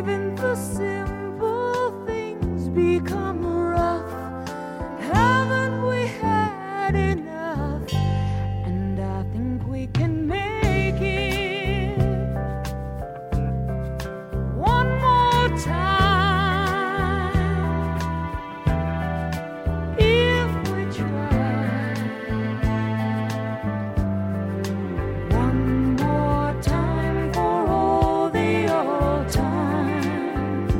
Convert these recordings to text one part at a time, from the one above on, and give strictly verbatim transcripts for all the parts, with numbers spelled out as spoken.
even the simple things become rough. Haven't we had enough? And I think we can make it one more time if we try. One more time for all the old times,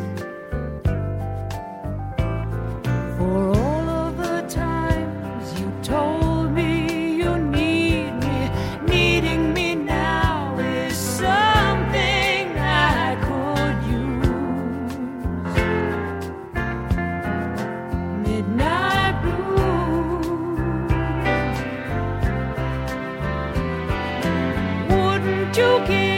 for all of the times you told me you need me. Needing me now is something I could use. Midnight blue. Wouldn't you give